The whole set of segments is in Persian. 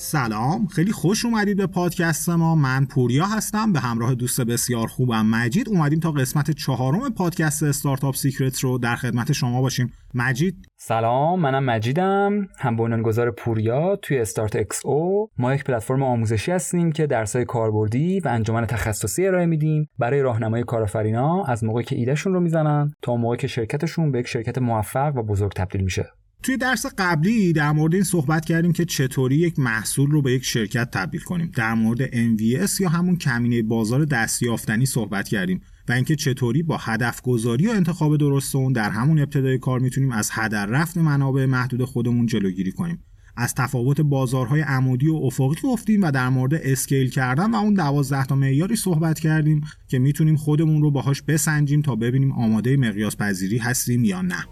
سلام، خیلی خوش اومدید به پادکست ما. من پوریا هستم، به همراه دوست بسیار خوبم مجید اومدیم تا قسمت 4 پادکست استارتاپ سیکرت رو در خدمت شما باشیم. مجید سلام، منم مجیدم، هم بنیانگذار پوریا توی استارت اکس او. ما یک پلتفرم آموزشی هستیم که درس‌های کاربردی و انجمن تخصصی ارائه میدیم برای راهنمای کارآفرینا از موقعی که ایدهشون رو میزنن تا موقعی که شرکتشون به یک شرکت موفق و بزرگ تبدیل میشه. توی درس قبلی در مورد این صحبت کردیم که چطوری یک محصول رو به یک شرکت تبدیل کنیم. در مورد MVS یا همون کمینه بازار دستیافتنی صحبت کردیم و اینکه چطوری با هدف گذاری و انتخاب درست اون در همون ابتدای کار میتونیم از هدر رفت منابع محدود خودمون جلوگیری کنیم. از تفاوت بازارهای عمودی و افقی گفتیم و در مورد اسکیل کردن و اون 12 تا معیاری صحبت کردیم که میتونیم خودمون رو باهاش بسنجیم تا ببینیم آماده مقیاس پذیری هستیم یا نه.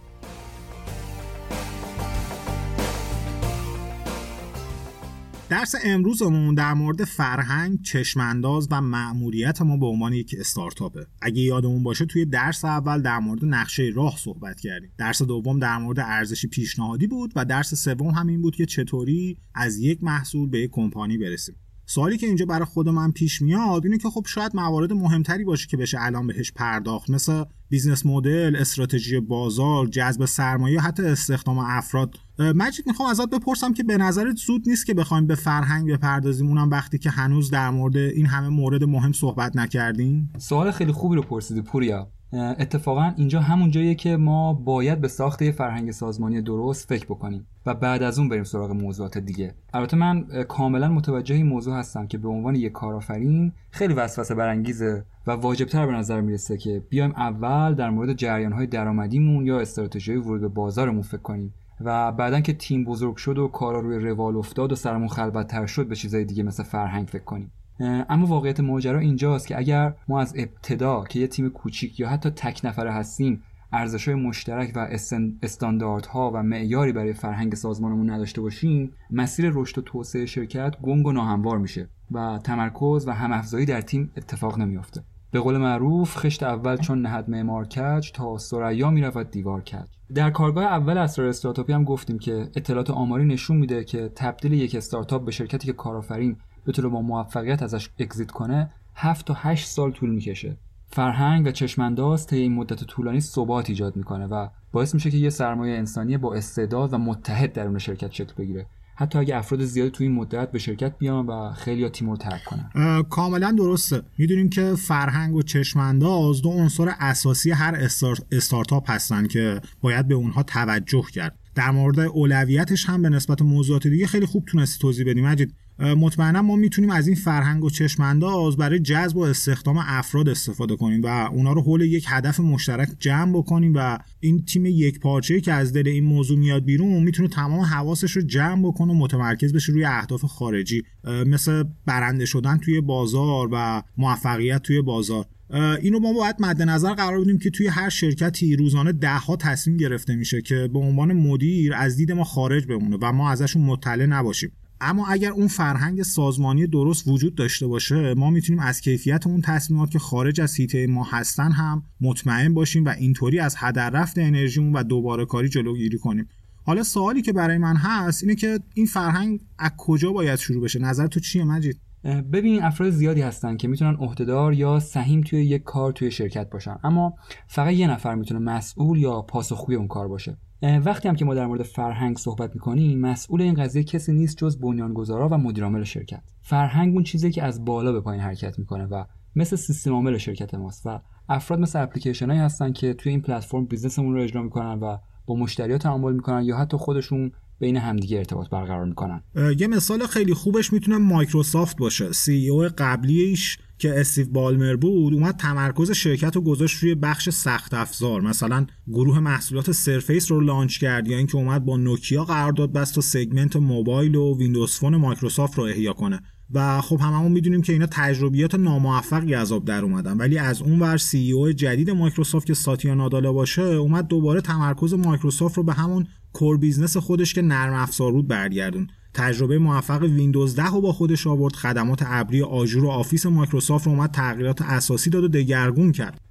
درس امروزمون در مورد فرهنگ، چشمانداز و مأموریت ما به عنوان یک استارتاپه. اگه یادمون باشه توی درس اول در مورد نقشه راه صحبت کردیم. درس دوم در مورد ارزش پیشنهادی بود و درس سوم همین بود که چطوری از یک محصول به یک کمپانی برسیم. سوالی که اینجا برای خود من پیش میاد اینه که خب شاید موارد مهمتری باشه که بشه الان بهش پرداخت، مثل بیزنس مدل، استراتژی بازار، جذب سرمایه، حتی استخدام افراد. مجید میخوام ازت بپرسم که به نظرت زود نیست که بخوایم به فرهنگ بپردازیم، اونم وقتی که هنوز در مورد این همه مورد مهم صحبت نکردیم؟ سوال خیلی خوبی رو پرسیدی پوریا. اتفاقا اینجا همون جاییه که ما باید به ساخت یه فرهنگ سازمانی درست فکر بکنیم و بعد از اون بریم سراغ موضوعات دیگه. البته من کاملا متوجه این موضوع هستم که به عنوان یک کارآفرین خیلی وسوسه برانگیزه و واجب‌تر به نظر میرسه که بیایم اول در مورد جریان‌های درآمدیمون یا استراتژی ورود به بازارمون فکر کنیم و بعدن که تیم بزرگ شد و کارا روی روال افتاد و سرمون خلوت‌تر شد به چیزای دیگه مثل فرهنگ فکر کنیم. اما واقعیت ماجرا اینجاست که اگر ما از ابتدا که یه تیم کوچیک یا حتی تک نفره هستیم ارزش‌های مشترک و استانداردها و معیاری برای فرهنگ سازمانمون نداشته باشیم، مسیر رشد و توسعه شرکت گنگ و ناهموار میشه و تمرکز و هم‌افزایی در تیم اتفاق نمیافته. به قول معروف خشت اول چون نهد معمار کج تا ثریا میرود دیوار کج. در کارگاه اول اسرار استارتاپی هم گفتیم که اطلاعات آماری نشون میده که تبدیل یک استارتاپ به شرکتی که کارآفرین بتونه با موفقیت ازش اگزیت کنه 7 تا 8 سال طول میکشه. فرهنگ و چشمانداز طی این مدت طولانی ثبات ایجاد میکنه و باعث میشه که یه سرمایه انسانی با استعداد و متحد درون شرکت شکل بگیره، حتی اگه افراد زیادی توی این مدت به شرکت بیان و خیلی‌ها تیم رو ترک کنن. کاملا درسته. میدونیم که فرهنگ و چشمانداز دو عنصر اساسی هر استارتاپ هستن که باید به اونها توجه کرد. در مورد اولویتش هم به نسبت موضوعات دیگه خیلی خوب تونستی توضیح بدی مجید. مطمئنا ما میتونیم از این فرهنگ و چشمانداز برای جذب و استخدام افراد استفاده کنیم و اونا رو حول یک هدف مشترک جمع بکنیم و این تیم یک پارچه‌ای که از دل این موضوع میاد بیرون میتونه تمام حواسش رو جمع بکنه و متمرکز بشه روی اهداف خارجی، مثل برنده شدن توی بازار و موفقیت توی بازار. اینو ما باید مد نظر قرار بدیم که توی هر شرکتی روزانه 10 تصمیم گرفته میشه که به عنوان مدیر از دید ما خارج بمونه و ما ازشون مطلع نباشیم. اما اگر اون فرهنگ سازمانی درست وجود داشته باشه، ما میتونیم از کیفیت اون تصمیمات که خارج از حیطه ما هستن هم مطمئن باشیم و اینطوری از هدر رفت انرژیمون و دوباره کاری جلوگیری کنیم. حالا سوالی که برای من هست اینه که این فرهنگ از کجا باید شروع بشه؟ نظر تو چیه مجید؟ ببین، افراد زیادی هستن که میتونن عهدهدار یا سهیم توی یک کار توی شرکت باشن، اما فقط یه نفر میتونه مسئول یا پاسخگوی اون کار باشه. وقتی هم که ما در مورد فرهنگ صحبت میکنیم، مسئول این قضیه کسی نیست جز بنیانگذارا و مدیر عامل شرکت. فرهنگ اون چیزی که از بالا به پایین حرکت میکنه و مثل سیستم عامل شرکت ماست و افراد مثل اپلیکیشنایی هستن که توی این پلتفرم بیزنسمون رو اجرا میکنن و با مشتری‌ها تعامل میکنن یا حتی خودشون بین همدیگه ارتباط برقرار میکنن. یه مثال خیلی خوبش میتونه مایکروسافت باشه. CEO قبلیش که استیو بالمر بود اومد تمرکز شرکت رو گذاشت روی بخش سخت افزار، مثلا گروه محصولات سرفیس رو لانچ کرد یا اینکه اومد با نوکیا قرارداد بست و سگمنت موبایل و ویندوز فون مایکروسافت رو احیا کنه و خب هممون میدونیم که اینا تجربیات ناموفقی از آب در اومدن. ولی از اون ور CEO جدید مایکروسافت که ساتیا نادالا باشه اومد دوباره تمرکز مایکروسافت رو به همون کور بیزنس خودش که نرم افزار بود برگردون. تجربه موفق ویندوز 10 رو با خودش آورد، خدمات ابری آژور و آفیس مایکروسافت رو اومد تغییرات اساسی داد و دگرگون کرد.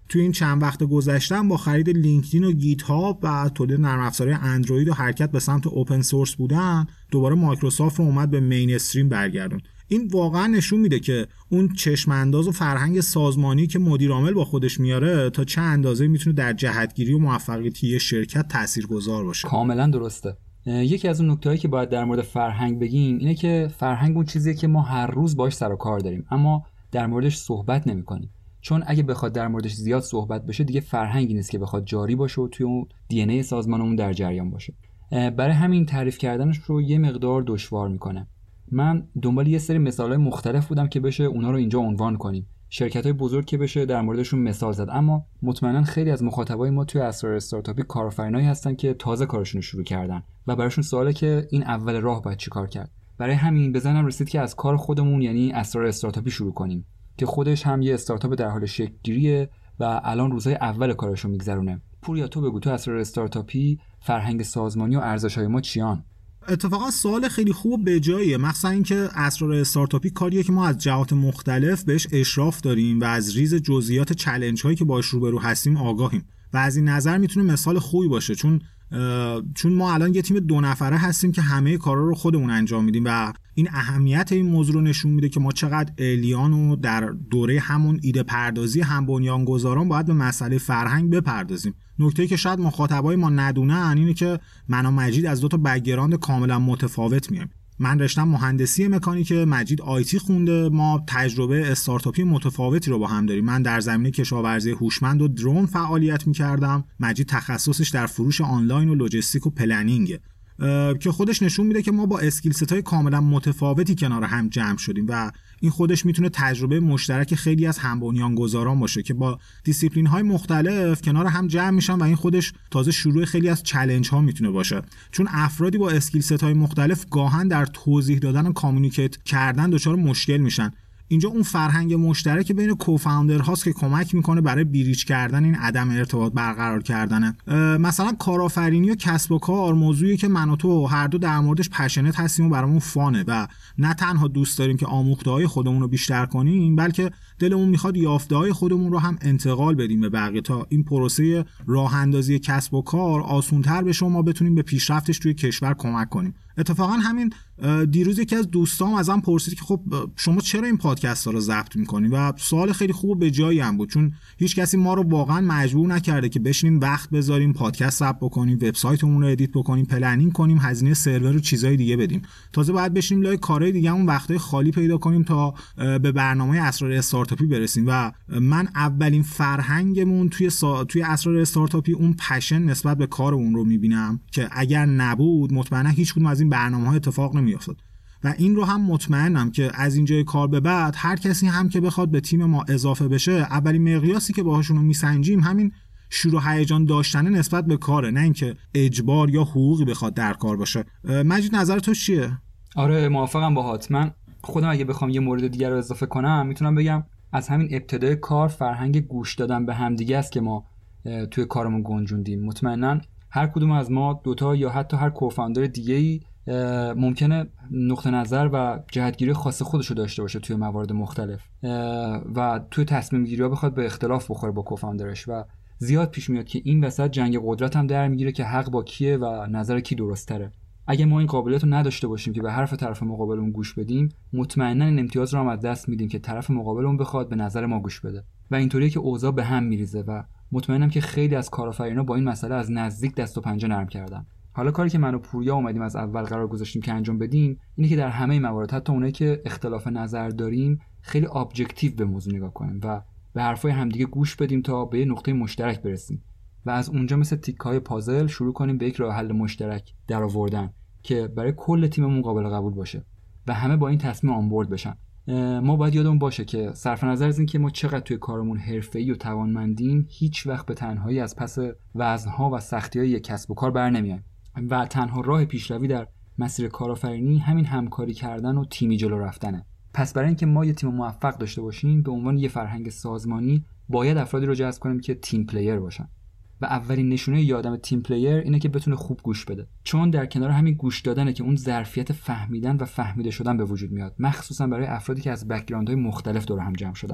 توی این چند وقت گذشته با خرید لینکدین و گیت هاب و تولید نرم افزارهای اندروید و حرکت به سمت اوپن سورس بودن، دوباره مایکروسافت رو اومد به مین استریم برگردون. این واقعا نشون میده که اون چشم انداز و فرهنگ سازمانی که مدیر عامل با خودش میاره تا چه اندازه میتونه در جهتگیری و موفقیت یه شرکت تاثیرگذار باشه. کاملا درسته. یکی از اون نکتهایی که باید در مورد فرهنگ بگیم اینه که فرهنگ اون چیزیه که ما هر روز باهاش سر و کار داریم اما در موردش صحبت نمی‌کنیم. چون اگه بخواد در موردش زیاد صحبت بشه دیگه فرهنگی نیست که بخواد جاری باشه و توی اون دی ان ای سازمانمون در جریان باشه. برای همین تعریف کردنش رو یه مقدار دشوار میکنه. من دنبال یه سری مثال‌های مختلف بودم که بشه اونا رو اینجا عنوان کنیم. شرکت‌های بزرگ که بشه در موردشون مثال زد، اما مطمئنا خیلی از مخاطبای ما توی اسرار استارتاپی کارآفرینایی هستن که تازه کارشون رو شروع کردن و براشون سواله که این اول راه باید چیکار کرد. برای همین به ذهنم رسید که از کار خودمون یعنی اسرار استارتاپی شروع کنیم که خودش هم یه استارتاپ در حال شکل گیریه و الان روزهای اول کارشو میگذرونه. پوریا تو بگو تو اسرار استارتاپی فرهنگ سازمانی و ارزش‌های ما چیان؟ اتفاقا سوال خیلی خوب و بجاییه، مخصوصا اینکه اسرار استارتاپی کاریه که ما از جهات مختلف بهش اشراف داریم و از ریز جزئیات چالش هایی که باهاش روبرو هستیم آگاهیم و از این نظر میتونه مثال خوبی باشه، چون ما الان یه تیم 2 نفره هستیم که همه کارا رو خودمون انجام میدیم و این اهمیت این موضوع رو نشون میده که ما چقدر الیان و در دوره همون ایده پردازی هم بنیانگذاران باید به مسئله فرهنگ بپردازیم. نکته‌ای که شاید مخاطبای ما ندونن اینه که من و مجید از 2 تا بک‌گراند کاملا متفاوت میایم. من رشتم مهندسی مکانیک، مجید آیتی خونده. ما تجربه استارتاپی متفاوتی رو با هم داریم. من در زمینه کشاورزی هوشمند و درون فعالیت می‌کردم. مجید تخصصش در فروش آنلاین و لوجستیک و پلنینگ که خودش نشون میده که ما با اسکیل ست‌های کاملا متفاوتی کنار هم جمع شدیم و این خودش میتونه تجربه مشترک خیلی از هم بنیانگذاران باشه که با دیسیپلین‌های مختلف کنار هم جمع میشن و این خودش تازه شروع خیلی از چالش‌ها میتونه باشه، چون افرادی با اسکیل ست‌های مختلف گاهن در توضیح دادن و کامیونیکیت کردن دچار مشکل میشن. اینجا اون فرهنگ مشترک بین کوفاندر هاست که کمک میکنه برای بریج کردن این عدم ارتباط برقرار کردنه. مثلا کارآفرینی و کسب و کار موضوعی که من و تو هر دو در موردش پشنت هستیم و برامون فانه و نه تنها دوست داریم که آموخته‌های خودمون رو بیشتر کنیم بلکه دلمون میخواد یافته‌های خودمون رو هم انتقال بدیم به بقیه تا این پروسه راه اندازی کسب و کار آسان‌تر بشه و ما بتونیم به پیشرفتش توی کشور کمک کنیم. اتفاقا همین دیروز یکی از دوستام ازم پرسید که خب شما چرا این پادکست ها رو ضبط میکنین و سوال خیلی خوب و به جایی هم بود، چون هیچ کسی ما رو واقعا مجبور نکرده که بشینیم وقت بذاریم پادکست ضبط بکنیم، وبسایتمون رو ادیت بکنیم، پلنینگ کنیم، هزینه سرور و چیزای دیگه بدیم. تازه باید بشینیم لای کارهای دیگه‌مون وقتای خالی پیدا کنیم تا به برنامه اسرار استارتاپی برسیم و من اولین فرهنگمون توی اسرار استارتاپی اون پشن نسبت به کارمون رو میبینم که اگر نبود مطمئنا هیچ کدوم از این برنامه‌ها اتفاق نمیافتاد و این رو هم مطمئنم که از اینجای کار به بعد هر کسی هم که بخواد به تیم ما اضافه بشه اولین مقیاسی که باهاشون رو میسنجیم همین شروع هیجان داشتن نسبت به کاره، نه اینکه اجبار یا حقوقی بخواد در کار باشه. مجید نظر تو چیه؟ آره موافقم باهات. من خودم اگه بخوام یه مورد دیگر رو اضافه کنم میتونم بگم از همین ابتدای کار فرهنگ گوش دادن به همدیگه است که ما توی کارمون گنجوندیم. مطمئنا هر کدوم از ما 2 تا یا حتی هر کوفاندر دیگه‌ای ممکنه نقطه نظر و جهتگیری خاص خودشو داشته باشه توی موارد مختلف و توی تصمیم گیری‌ها بخواد به اختلاف بخوره با کوفاندرش و زیاد پیش میاد که این وسط جنگ قدرت هم در میگیره که حق با کیه و نظر کی درست تره. اگه ما این قابلیت رو نداشته باشیم که به حرف طرف مقابلمون گوش بدیم مطمئنا این امتیاز رو هم از دست میدیم که طرف مقابلمون بخواد به نظر ما گوش بده و اینطوریه که اوضاع به هم میریزه و مطمئنم که خیلی از کارآفرینا با این مسئله از نزدیک دست و پنجه نرم کردن. حالا کاری که من و پوریا اومدیم از اول قرار گذاشتیم که انجام بدیم اینه که در همه موارد حتی اونایی که اختلاف نظر داریم خیلی ابجکتیو به موضوع نگاه کنیم و به حرفای همدیگه گوش بدیم تا به یه نقطه مشترک برسیم و از اونجا مثل تیک‌های پازل شروع کنیم به یک راه حل مشترک درآوردن که برای کل تیممون قابل قبول باشه و همه با این تصمیم آنبورد بشن. ما باید یادمون باشه که صرف نظر از این که ما چقدر توی کارمون حرفه‌ای و توانمندیم هیچ وقت به تنهایی از پس وزن‌ها و سختی‌های یک کسب و کار برنمیایم و تنها راه پیشروی در مسیر کارآفرینی همین همکاری کردن و تیمی جلو رفتنه. پس برای اینکه ما یه تیم موفق داشته باشیم به عنوان یه فرهنگ سازمانی باید افرادی رو جذب کنیم که تیم پلیر باشن و اولین نشونه یه آدم تیم پلیر اینه که بتونه خوب گوش بده، چون در کنار همین گوش دادنه که اون ظرفیت فهمیدن و فهمیده شدن به وجود میاد، مخصوصا برای افرادی که از بک‌گراندهای مختلف دور هم جمع شدن.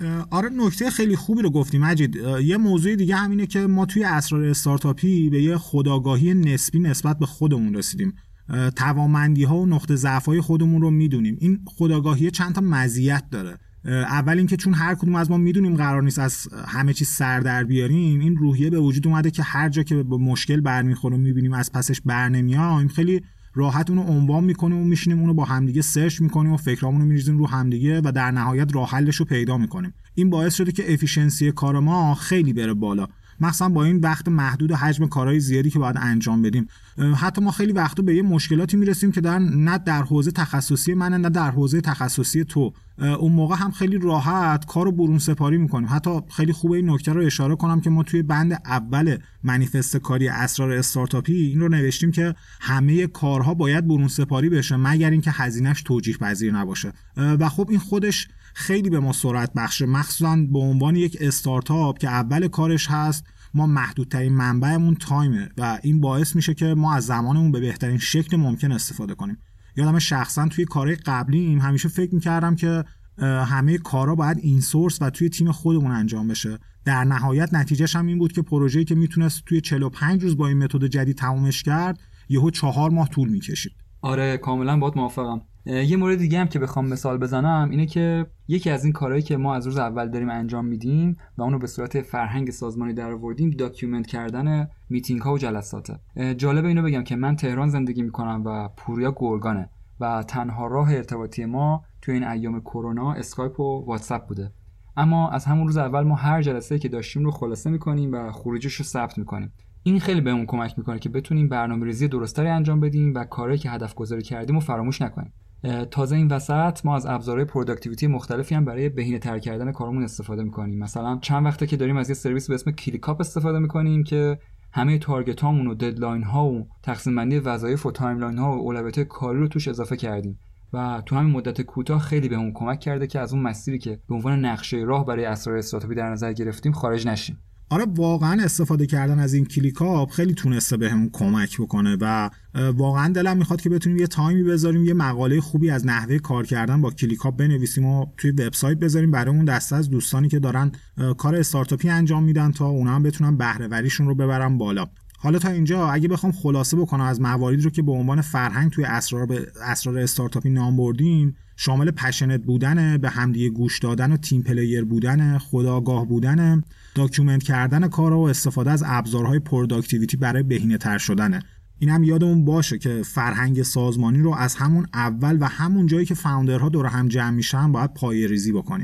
آره نکته خیلی خوبی رو گفتی مجید. یه موضوع دیگه همینه که ما توی اسرار استارتاپی به یه خودآگاهی نسبی نسبت به خودمون رسیدیم. توانمندی‌ها و نقطه ضعف‌های خودمون رو میدونیم. این خودآگاهی چند تا مزیت داره. اول اینکه چون هر کدوم از ما میدونیم قرار نیست از همه چیز سر در بیاریم، این روحیه به وجود اومده که هر جا که به مشکل برمیخوریم میبینیم از پسش برنمیایم، خیلی راحت اونو عنوان میکنیم و میشینیم اونو با همدیگه سرچ میکنیم و فکرامونو میریزیم رو همدیگه و در نهایت راه حلش رو پیدا میکنیم. این باعث شده که افیشنسی کار ما خیلی بره بالا، مثلا با این وقت محدود و حجم کارهای زیادی که باید انجام بدیم. حتی ما خیلی وقتا به یه مشکلاتی میرسیم که نه در حوزه تخصصی منه نه در حوزه تخصصی تو. اون موقع هم خیلی راحت کارو برون سپاری میکنیم. حتی خیلی خوبه این نکته رو اشاره کنم که ما توی بند اول منیفست کاری اسرار استارتاپی این رو نوشتیم که همه کارها باید برون سپاری بشه مگر اینکه هزینه‌اش توجیه پذیر نباشه. و خب این خودش خیلی به ما سرعت بخشه، مخصوصا به عنوان یک استارتاپ که اول کارش هست. ما محدودترین منبعمون تایمه و این باعث میشه که ما از زمانمون به بهترین شکل ممکن استفاده کنیم. یادم شخصا توی کارهای قبلیم همیشه فکر میکردم که همه کارا باید اینسورس و توی تیم خودمون انجام بشه. در نهایت نتیجهش هم این بود که پروژه‌ای که میتونست توی 45 روز با این متد جدید تمومش کرد یهو 4 ماه طول میکشید. آره کاملا باهات موافقم. یه مورد دیگه هم که بخوام مثال بزنم اینه که یکی از این کارهایی که ما از روز اول داریم انجام میدیم و اونو به صورت فرهنگ سازمانی درآوردیم داکیومنت کردن میتینگ ها و جلساته. جالب اینو بگم که من تهران زندگی میکنم و پوریا گرگانه و تنها راه ارتباطی ما توی این ایام کرونا اسکایپ و واتساپ بوده. اما از همون روز اول ما هر جلسه‌ای که داشتیم رو خلاصه میکنیم و خروجیش رو ثبت میکنیم. این خیلی بهمون کمک میکنه که بتونیم برنامه‌ریزی درست‌تری انجام بدیم و کارهایی که هدف گذاری کردیم رو فراموش نکنیم. تازه این وسط ما از ابزارهای پروداکتیویتی مختلفی هم برای بهینه‌تر کردن کارمون استفاده میکنیم. مثلا چند وقته که داریم از یه سرویس به اسم کلیکاپ استفاده میکنیم که همه تارگت هامون و ددلاین ها و تقسیم بندی وظایف و تایملاین ها و اولویت کاری رو توش اضافه کردیم و تو همین مدت کوتاه خیلی بهمون کمک کرده که از اون مسیری که به عنوان نقشه راه برای اسرار استارتاپی در نظر گرفتیم خارج نشیم. آره واقعا استفاده کردن از این کلیکاپ خیلی تونسته بهمون کمک بکنه و واقعا دلم میخواد که بتونیم یه تایمی بذاریم یه مقاله خوبی از نحوه کار کردن با کلیکاپ بنویسیم و توی وبسایت بذاریم برای اون دسته از دوستانی که دارن کار استارتاپی انجام میدن تا اونا هم بتونن بهره وریشون رو ببرن بالا. حالا تا اینجا اگه بخوام خلاصه بکنم از مواردی رو که به عنوان فرهنگ توی اسرار استارتاپی نام بردیم، شامل پشنت بودن، به همدیگه گوش دادن و تیم پلیر بودن، خودآگاه بودن، داکیومنت کردن کارا و استفاده از ابزارهای پروداکتیویتی برای بهینه‌تر شدنه. این هم یادمون باشه که فرهنگ سازمانی رو از همون اول و همون جایی که فاوندرها دور هم جمع میشن باید پایه‌ریزی بکنیم.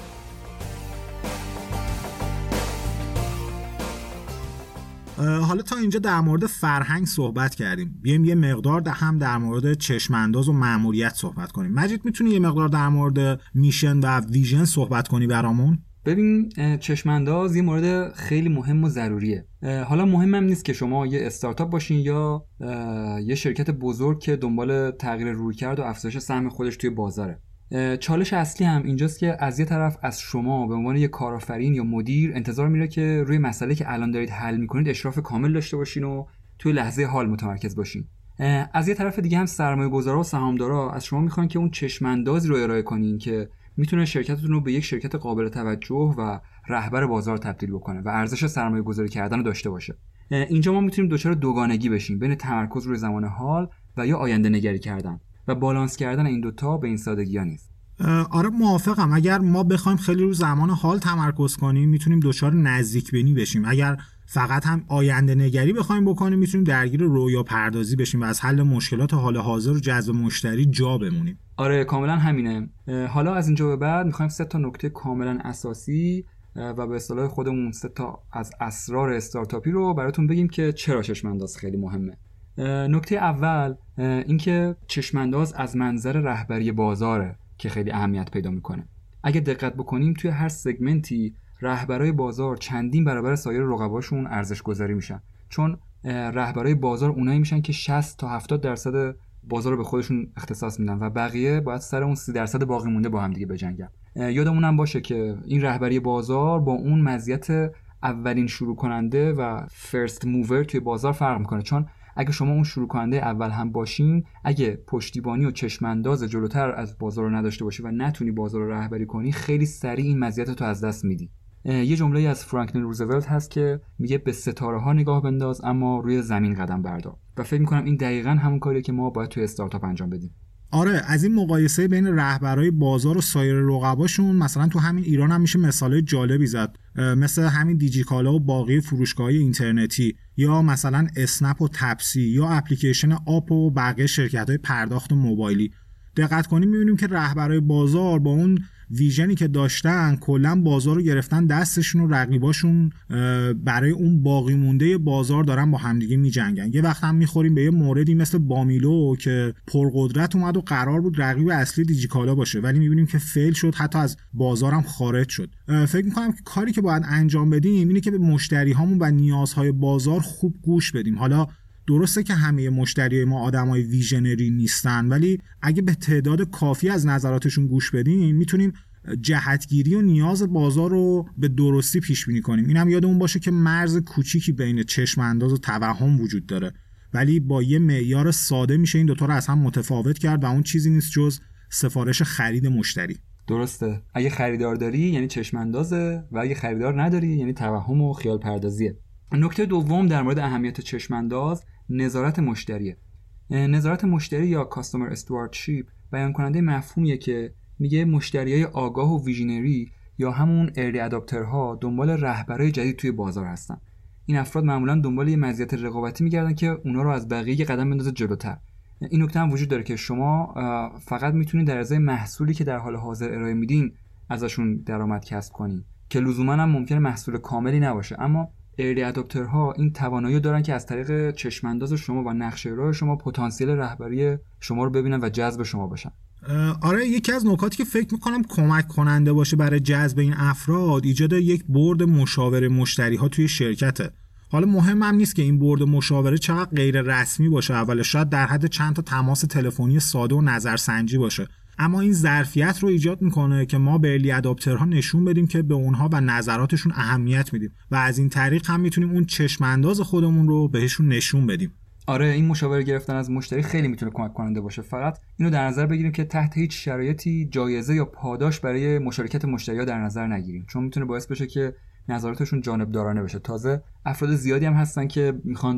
حالا تا اینجا در مورد فرهنگ صحبت کردیم. بیایم یه مقدار هم در مورد چشم انداز و مأموریت صحبت کنیم. مجید میتونی یه مقدار در مورد میشن و ویژن صحبت کنی برامون؟ ببین چشم انداز یه مورد خیلی مهم و ضروریه. حالا مهمم نیست که شما یه استارتاپ باشین یا یه شرکت بزرگ که دنبال تغییر رویکرد و افزایش سهم خودش توی بازاره. چالش اصلی هم اینجاست که از یه طرف از شما به عنوان یه کارآفرین یا مدیر انتظار میره که روی مسئله که الان دارید حل میکنید اشراف کامل داشته باشین و توی لحظه حال متمرکز باشین. از یه طرف دیگه هم سرمایه‌گذارا و سهامدارا از شما میخوان که اون چشم اندازی رو ارائه کنین که میتونه شرکتتون رو به یک شرکت قابل توجه و رهبر بازار تبدیل بکنه و ارزش سرمایه‌گذاری کردن رو داشته باشه. اینجا ما میتونیم دچار دوگانگی بشیم بین تمرکز روی زمان حال و یا آینده نگری کردن و بالانس کردن این دوتا به این سادگی‌ها نیست. آره موافقم. اگر ما بخوایم خیلی رو زمان حال تمرکز کنیم میتونیم دچار نزدیک بینی بشیم. اگر فقط هم آینده نگری بخوایم بکنیم میتونیم درگیر رویا پردازی بشیم و از حل مشکلات حال حاضر و جذب مشتری جا بمونیم. آره کاملا همینه. حالا از اینجا به بعد میخوایم 3 نکته کاملا اساسی و به اصطلاح خودمون 3 از اسرار استارتاپی رو براتون بگیم که چرا چشم انداز خیلی مهمه. نکته اول اینکه چشم انداز از منظر رهبری بازاره که خیلی اهمیت پیدا میکنه. اگه دقت بکنیم توی هر سگمنتی رهبرای بازار چندین برابر سایر رقباشون ارزش گذاری میشن، چون رهبرای بازار اونایی میشن که 60 تا 70% بازار رو به خودشون اختصاص میدن و بقیه باید سر اون 30% باقی مونده با هم دیگه بجنگن. یادمون هم باشه که این رهبری بازار با اون مزیت اولین شروع کننده و فرست موور توی بازار فرق میکنه، چون اگه شما اون شروع کننده اول هم باشین، اگه پشتیبانی و چشمانداز جلوتر از بازار رو نداشته باشی و نتونی بازار رو رهبری کنی، خیلی سریع این مزیتتو از دست میدی. یه جمله از فرانکلین روزولت هست که میگه به ستاره ها نگاه بنداز اما روی زمین قدم بردار، و فکر میکنم این دقیقاً همون کاریه که ما باید توی استارتاپ انجام بدیم. آره، از این مقایسه بین رهبرای بازار و سایر رقباشون مثلا تو همین ایران هم میشه مثالای جالبی زد، مثل همین دیجیکالا و باقی فروشگاه‌های اینترنتی، یا مثلا اسنپ و تپسی، یا اپلیکیشن آپ و بقیه شرکت‌های پرداخت موبایلی. دقت کنیم می‌بینیم که رهبرای بازار با اون ویژنی که داشتن کلا بازار رو گرفتن دستشون و رقیباشون برای اون باقی مونده بازار دارن با همدیگه میجنگن. یه وقت هم میخوریم به یه موردی مثل بامیلو که پرقدرت اومد و قرار بود رقیب اصلی دیجیکالا باشه، ولی میبینیم که فیل شد، حتی از بازارم خارج شد. فکر میکنم که کاری که باید انجام بدیم اینه که به مشتری هامون و نیازهای بازار خوب گوش بدیم. حالا درسته که همه مشتریای ما آدمای ویژنری نیستن، ولی اگه به تعداد کافی از نظراتشون گوش بدیم میتونیم جهتگیری و نیاز بازار رو به درستی پیش بینی کنیم. اینم یادمون باشه که مرز کوچیکی بین چشم انداز و توهم وجود داره، ولی با یه معیار ساده میشه این دوتا رو از هم متفاوت کرد و اون چیزی نیست جز سفارش خرید مشتری. درسته، اگه خریدار داری یعنی چشم اندازه و اگه خریدار نداری یعنی توهم و خیال پردازیه. نکته دوم در مورد اهمیت چشم انداز نظارت مشتریه. نظارت مشتری یا کاستومر استواردشیپ بیان کننده مفهومیه که میگه مشتریای آگاه و ویژنری یا همون ارلی اداپترها دنبال رهبرای جدید توی بازار هستن. این افراد معمولا دنبال یه مزیت رقابتی میگردن که اونا رو از بقیه قدم بندازه جلوتر. این نکته هم وجود داره که شما فقط میتونید در ازای محصولی که در حال حاضر ارائه میدین ازشون درآمد کسب کنین، که لزوما هم ممکنه محصول کاملی نباشه، اما ارلی اداپترها این توانایی دارن که از طریق چشم انداز شما و نقشه راه شما پتانسیل رهبری شما رو ببینن و جذب شما بشن. آره، یکی از نکاتی که فکر میکنم کمک کننده باشه برای جذب این افراد ایجاد یک بورد مشاوره مشتری ها توی شرکته. حالا مهم هم نیست که این بورد مشاوره چقدر غیر رسمی باشه، اول شاید در حد چند تا تماس تلفنی ساده و نظرسنجی باشه، اما این ظرفیت رو ایجاد میکنه که ما به ارلی اداپترها نشون بدیم که به اونها و نظراتشون اهمیت میدیم و از این طریق هم میتونیم اون چشم انداز خودمون رو بهشون نشون بدیم. آره، این مشاوره گرفتن از مشتری خیلی میتونه کمک کننده باشه. فقط اینو در نظر بگیریم که تحت هیچ شرایطی جایزه یا پاداش برای مشارکت مشتری‌ها در نظر نگیریم، چون میتونه باعث بشه که نظراتشون جانبدارانه بشه. تازه افراد زیادی هم هستن که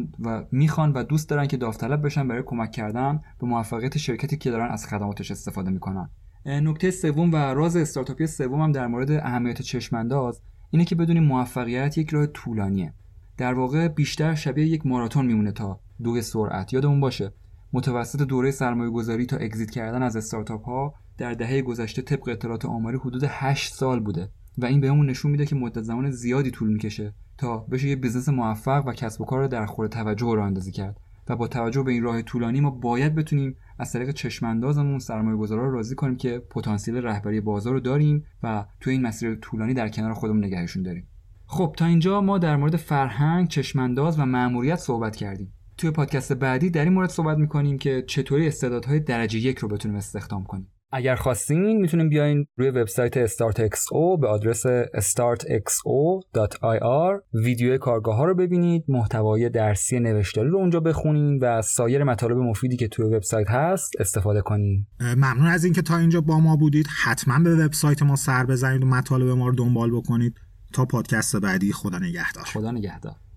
میخوان و دوست دارن که داوطلب بشن برای کمک کردن به موفقیت شرکتی که دارن از خدماتش استفاده میکنن. نکته سوم و راز استارتاپی سوم هم در مورد اهمیت چشم انداز اینه که بدونیم موفقیت یک راه طولانیه. در واقع بیشتر شبیه یک ماراتون میمونه تا دوی سرعت. یادمون باشه متوسط دوره سرمایه‌گذاری تا اگزیت کردن از استارتاپ ها در دهه گذشته طبق اطلاعات آماری حدود 8 سال بوده و این بهمون نشون میده که مدت زمان زیادی طول میکشه تا بشه یه بیزنس موفق و کسب و کار رو در خور توجه راه اندازی کرد. و با توجه به این راه طولانی ما باید بتونیم از طریق چشم اندازمون سرمایه‌گذارا رو راضی کنیم که پتانسیل رهبری بازار رو داریم و تو این مسیر طولانی در کنار خودمون نگهشون داریم. خب تا اینجا ما در مورد فرهنگ، چشم انداز و مأموریت صحبت کردیم. توی پادکست بعدی در این مورد صحبت می‌کنیم که چطوری استعدادهای درجه 1 رو بتونیم استخدام کنیم. اگر خواستین میتونین بیاین روی وبسایت StartXO به آدرس startxo.ir ویدیو کارگاه‌ها رو ببینید، محتوای درسی نوشتاری رو اونجا بخونین و از سایر مطالب مفیدی که توی وبسایت هست استفاده کنین. ممنون از اینکه تا اینجا با ما بودید. حتما به وبسایت ما سر بزنید و مطالب ما رو دنبال بکنید. تا پادکست بعدی، خدا نگهدار. خدا نگهدار.